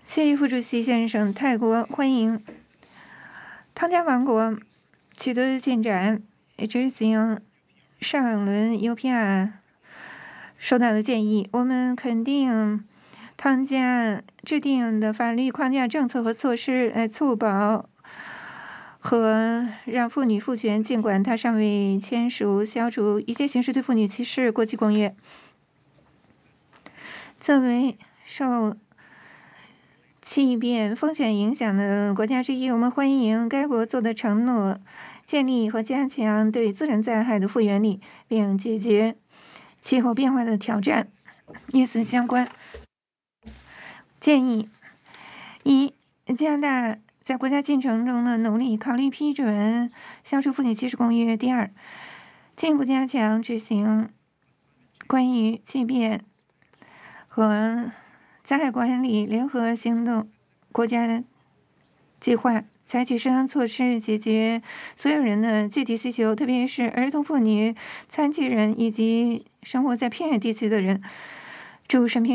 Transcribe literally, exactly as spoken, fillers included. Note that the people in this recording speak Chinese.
谢毅副主席先生，泰国欢迎汤加王国取得进展，执行上轮 U P R 收到的建议，我们肯定汤加制定的法律框架、政策和措施来促保和让妇女赋权，尽管它尚未签署消除一切形式对妇女歧视国际公约。作为受气变风险影响的国家之一，我们欢迎该国做的承诺，建立和加强对自然灾害的复原力，并解决气候变化的挑战。与此相关，建议一、加大在国家进程中的努力，考虑批准消除妇女歧视公约。第二，进一步加强执行关于气变和灾害管理联合行动国家计划，采取适当措施解决所有人的具体需求，特别是儿童、妇女、残疾人以及生活在偏远地区的人。祝审评